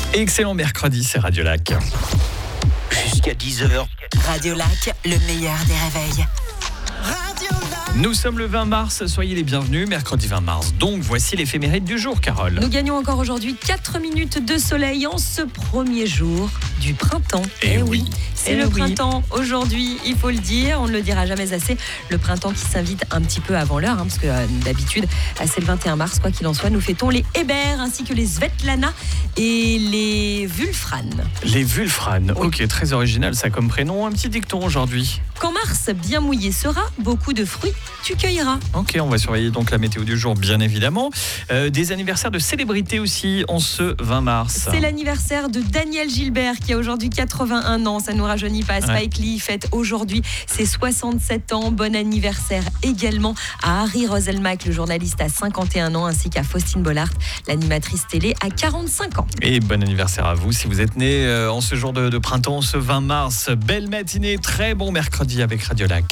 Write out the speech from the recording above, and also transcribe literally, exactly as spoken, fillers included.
Excellent mercredi, c'est Radio Lac. Jusqu'à dix heures. Radio Lac, le meilleur des réveils. Nous sommes le vingt mars, soyez les bienvenus, mercredi vingt mars. Donc voici l'éphéméride du jour, Carole. Nous gagnons encore aujourd'hui quatre minutes de soleil en ce premier jour du printemps. Eh oui. C'est Eh le oui. printemps aujourd'hui, il faut le dire, on ne le dira jamais assez. Le printemps qui s'invite un petit peu avant l'heure, hein, parce que euh, d'habitude, euh, c'est le vingt et un mars, quoi qu'il en soit. Nous fêtons les Hébert ainsi que les Svetlana et les Wulfran. Les Wulfran, ok, très original ça comme prénom. Un petit dicton aujourd'hui. Quand Mars bien mouillé sera, beaucoup de fruits tu cueilleras. Ok, on va surveiller donc la météo du jour, bien évidemment. Euh, des anniversaires de célébrités aussi en ce vingt mars. C'est l'anniversaire de Daniel Gilbert qui a aujourd'hui quatre-vingt-un ans. Ça ne nous rajeunit pas. Spike Lee fête aujourd'hui ses soixante-sept ans. Bon anniversaire également à Harry Roselmack, le journaliste, à cinquante et un ans, ainsi qu'à Faustine Bollard, l'animatrice télé, à quarante-cinq ans. Et bon anniversaire à vous si vous êtes né euh, en ce jour de, de printemps, ce vingt mars. Belle matinée, très bon mercredi avec Radio Lac.